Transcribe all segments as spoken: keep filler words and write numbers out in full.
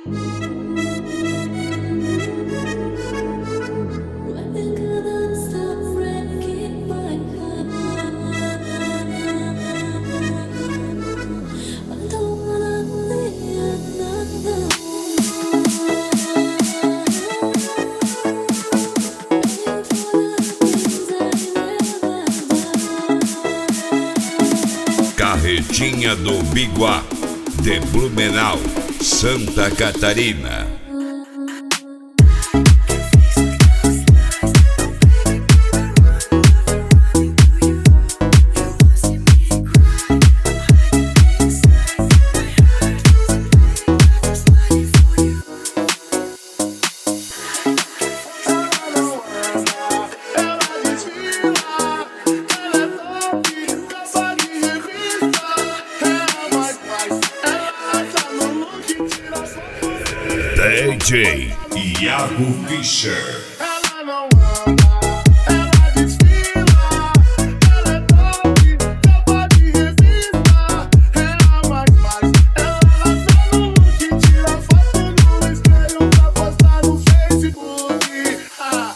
Carretinha do Biguá, de Blumenau, Santa Catarina. D J Iago Fischer. Ela não anda, ela desfila. Ela é top, capa de revista. Ela mais mais, ela arrasa no look. Tira foto no espelho pra postar no Facebook. Ah.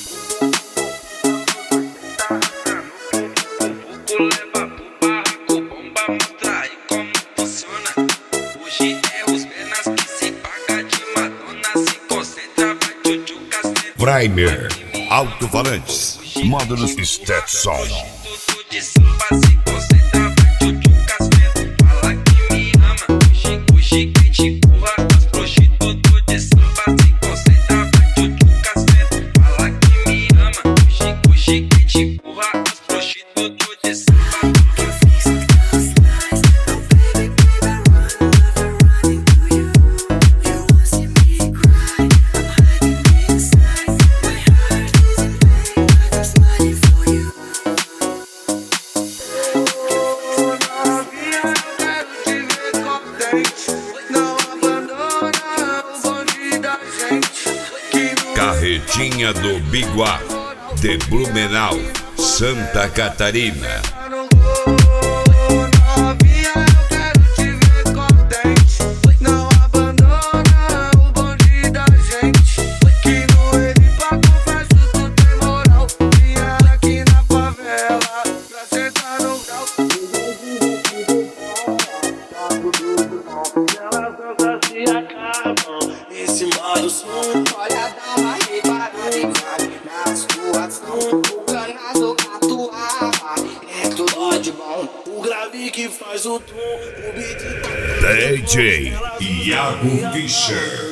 O leva pro barraco, bomba, mostra aí como funciona. Hoje é os penas que se paga de Madonna. Se concentra, vai tchutchuca, senta. Primer, alto-falantes, módulos Stetson. Tudo de samba, se concentra, vai tchutchuca, senta. Fala que me ama, hoje, hoje quem te empurra. As prostitutas de samba, se concentra, vai tchutchuca, senta. Fala que me ama, hoje, hoje quem te empurra. As prostitutas de samba. Carretinha do Biguá, de Blumenau, Santa Catarina. Esse modo som, olha, dá uma reparada e vai na situação. O canazo atuava, é tudo de bom. O grave que faz o tom, o beat. D J Iago Fischer.